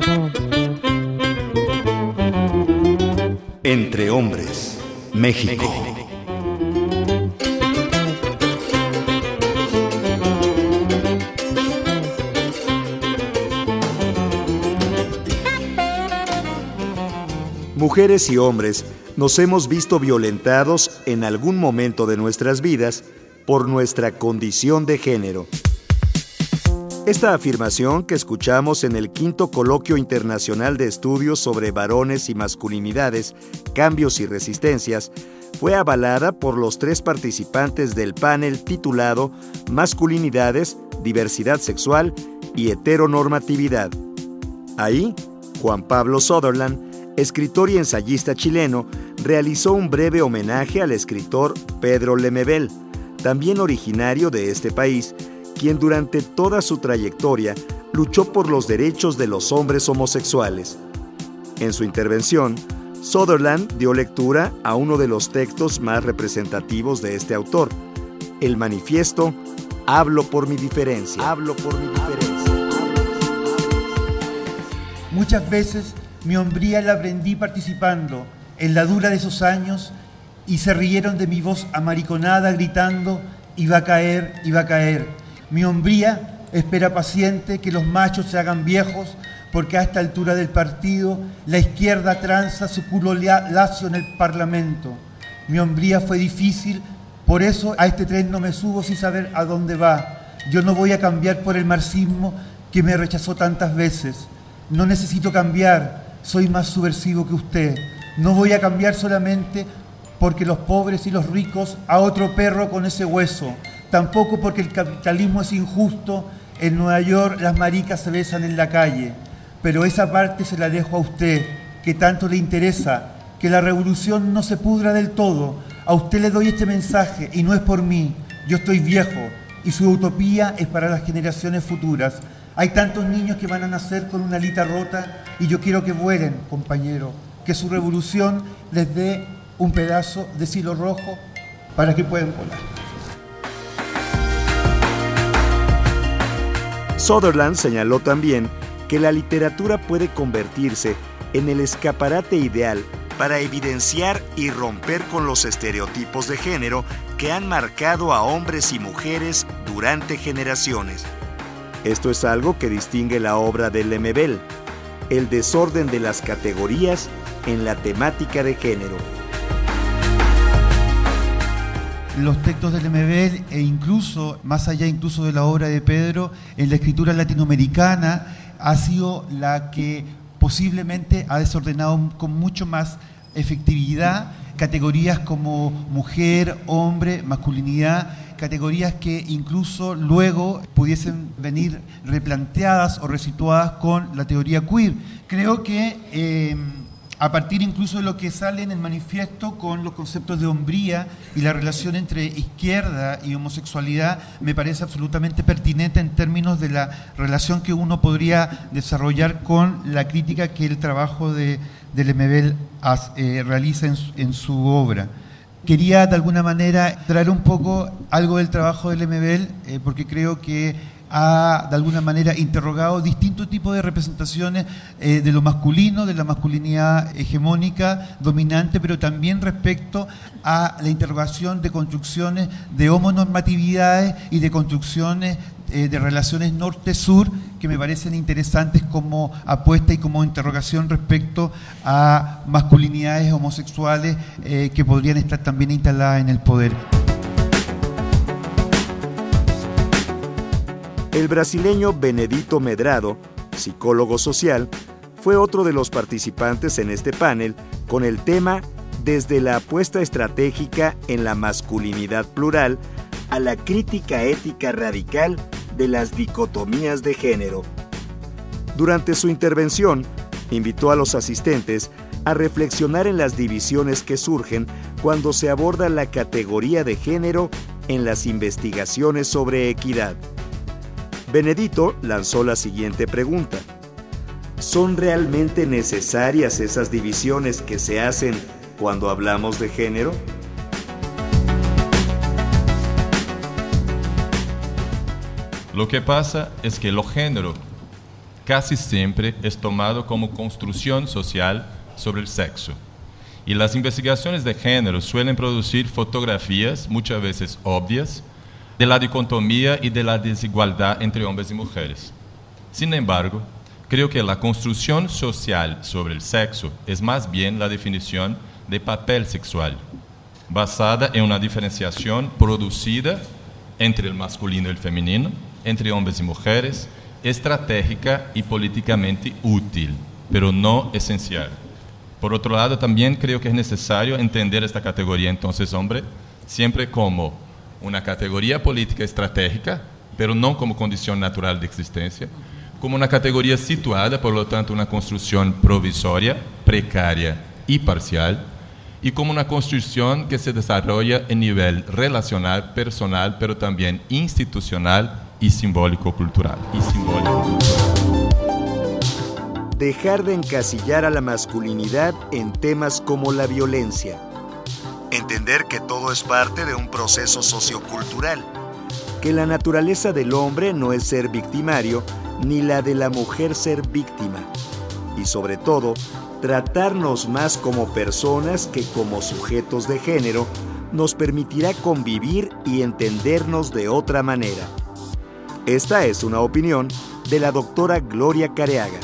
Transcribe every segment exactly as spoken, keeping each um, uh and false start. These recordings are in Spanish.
Entre Hombres, México. Mujeres y hombres nos hemos visto violentados en algún momento de nuestras vidas por nuestra condición de género. Esta afirmación que escuchamos en el quinto Coloquio Internacional de Estudios sobre Varones y Masculinidades, Cambios y Resistencias, fue avalada por los tres participantes del panel titulado Masculinidades, Diversidad Sexual y Heteronormatividad. Ahí, Juan Pablo Sutherland, escritor y ensayista chileno, realizó un breve homenaje al escritor Pedro Lemebel, también originario de este país, quien durante toda su trayectoria luchó por los derechos de los hombres homosexuales. En su intervención, Sutherland dio lectura a uno de los textos más representativos de este autor, el manifiesto Hablo por mi diferencia. Hablo por mi diferencia. Muchas veces mi hombría la aprendí participando en la dura de esos años y se rieron de mi voz amariconada gritando iba a caer, iba a caer. Mi hombría espera paciente que los machos se hagan viejos porque a esta altura del partido la izquierda tranza su culo lacio en el Parlamento. Mi hombría fue difícil, por eso a este tren no me subo sin saber a dónde va. Yo no voy a cambiar por el marxismo que me rechazó tantas veces. No necesito cambiar. Soy más subversivo que usted. No voy a cambiar solamente porque los pobres y los ricos a otro perro con ese hueso. Tampoco porque el capitalismo es injusto. En Nueva York las maricas se besan en la calle. Pero esa parte se la dejo a usted, que tanto le interesa, que la revolución no se pudra del todo. A usted le doy este mensaje y no es por mí. Yo estoy viejo y su utopía es para las generaciones futuras. Hay tantos niños que van a nacer con una alita rota y yo quiero que vuelen, compañero, que su revolución les dé un pedazo de cielo rojo para que puedan volar. Sutherland señaló también que la literatura puede convertirse en el escaparate ideal para evidenciar y romper con los estereotipos de género que han marcado a hombres y mujeres durante generaciones. Esto es algo que distingue la obra de Lemebel, el desorden de las categorías en la temática de género. Los textos de Lemebel e incluso, más allá incluso de la obra de Pedro, en la escritura latinoamericana ha sido la que posiblemente ha desordenado con mucho más efectividad categorías como mujer, hombre, masculinidad, categorías que incluso luego pudiesen venir replanteadas o resituadas con la teoría queer. Creo que eh, a partir incluso de lo que sale en el manifiesto con los conceptos de hombría y la relación entre izquierda y homosexualidad, me parece absolutamente pertinente en términos de la relación que uno podría desarrollar con la crítica que el trabajo de, de Lemebel eh, realiza en su, en su obra. Quería de alguna manera traer un poco algo del trabajo de Lemebel, eh, porque creo que ha de alguna manera interrogado distintos tipos de representaciones eh, de lo masculino, de la masculinidad hegemónica, dominante, pero también respecto a la interrogación de construcciones de homonormatividades y de construcciones eh, de relaciones norte-sur que me parecen interesantes como apuesta y como interrogación respecto a masculinidades homosexuales eh, que podrían estar también instaladas en el poder. El brasileño Benedito Medrado, psicólogo social, fue otro de los participantes en este panel con el tema Desde la apuesta estratégica en la masculinidad plural a la crítica ética radical de las dicotomías de género. Durante su intervención, invitó a los asistentes a reflexionar en las divisiones que surgen cuando se aborda la categoría de género en las investigaciones sobre equidad. Benedito lanzó la siguiente pregunta: ¿son realmente necesarias esas divisiones que se hacen cuando hablamos de género? Lo que pasa es que los géneros casi siempre es tomado como construcción social sobre el sexo. Y las investigaciones de género suelen producir fotografías, muchas veces obvias, de la dicotomía y de la desigualdad entre hombres y mujeres. Sin embargo, creo que la construcción social sobre el sexo es más bien la definición de papel sexual, basada en una diferenciación producida entre el masculino y el femenino, entre hombres y mujeres, estratégica y políticamente útil, pero no esencial. Por otro lado, también creo que es necesario entender esta categoría, entonces, hombre, siempre como una categoría política estratégica, pero no como condición natural de existencia, como una categoría situada, por lo tanto, una construcción provisoria, precaria y parcial, y como una construcción que se desarrolla en nivel relacional, personal, pero también institucional y simbólico-cultural. Y simbólico-cultural. Dejar de encasillar a la masculinidad en temas como la violencia. Entender que todo es parte de un proceso sociocultural, que la naturaleza del hombre no es ser victimario, ni la de la mujer ser víctima. Y sobre todo, tratarnos más como personas que como sujetos de género nos permitirá convivir y entendernos de otra manera. Esta es una opinión de la doctora Gloria Careaga.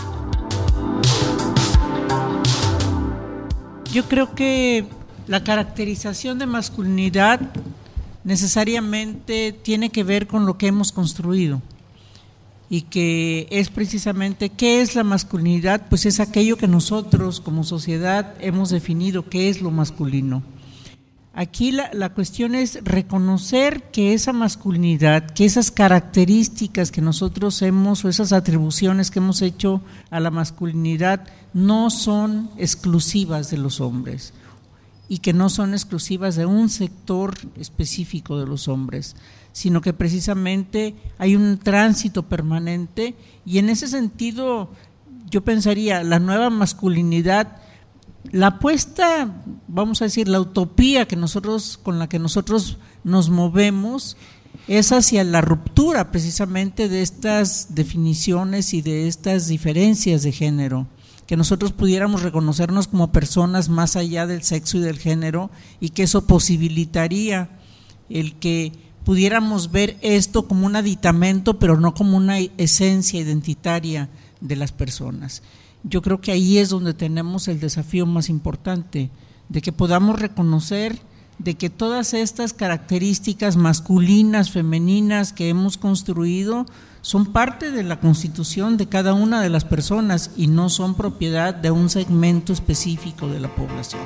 Yo creo que la caracterización de masculinidad necesariamente tiene que ver con lo que hemos construido y que es precisamente ¿qué es la masculinidad? Pues es aquello que nosotros como sociedad hemos definido qué es lo masculino. Aquí la, la cuestión es reconocer que esa masculinidad, que esas características que nosotros hemos o esas atribuciones que hemos hecho a la masculinidad no son exclusivas de los hombres y que no son exclusivas de un sector específico de los hombres, sino que precisamente hay un tránsito permanente y en ese sentido yo pensaría la nueva masculinidad, la apuesta, vamos a decir, la utopía que nosotros, con la que nosotros nos movemos es hacia la ruptura precisamente de estas definiciones y de estas diferencias de género, que nosotros pudiéramos reconocernos como personas más allá del sexo y del género y que eso posibilitaría el que pudiéramos ver esto como un aditamento pero no como una esencia identitaria de las personas. Yo creo que ahí es donde tenemos el desafío más importante, de que podamos reconocer de que todas estas características masculinas, femeninas que hemos construido son parte de la constitución de cada una de las personas y no son propiedad de un segmento específico de la población.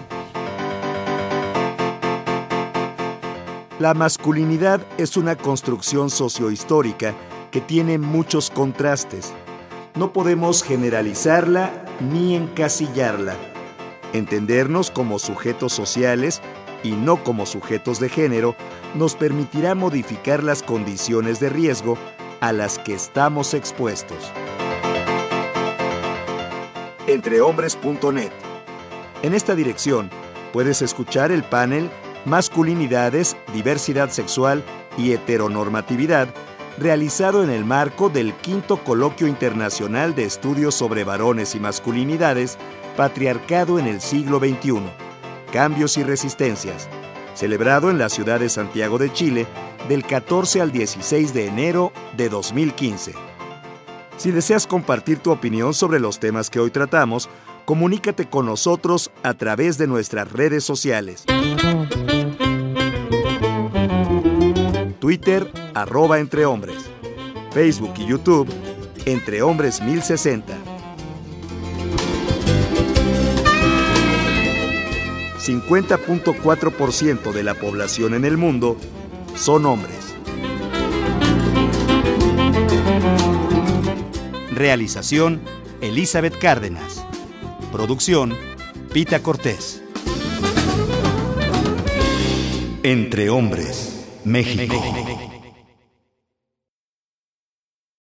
La masculinidad es una construcción sociohistórica que tiene muchos contrastes. No podemos generalizarla ni encasillarla. Entendernos como sujetos sociales y no como sujetos de género nos permitirá modificar las condiciones de riesgo a las que estamos expuestos. entrehombres punto net. En esta dirección puedes escuchar el panel Masculinidades, Diversidad Sexual y Heteronormatividad, realizado en el marco del quinto Coloquio Internacional de Estudios sobre Varones y Masculinidades, Patriarcado en el siglo veintiuno, Cambios y Resistencias, celebrado en la ciudad de Santiago de Chile del catorce al dieciséis de enero de dos mil quince. Si deseas compartir tu opinión sobre los temas que hoy tratamos, comunícate con nosotros a través de nuestras redes sociales. Twitter, arroba Entre Hombres. Facebook y YouTube, Entre Hombres mil sesenta. cincuenta punto cuatro por ciento de la población en el mundo son hombres. Realización, Elizabeth Cárdenas. Producción, Pita Cortés. Entre Hombres, México.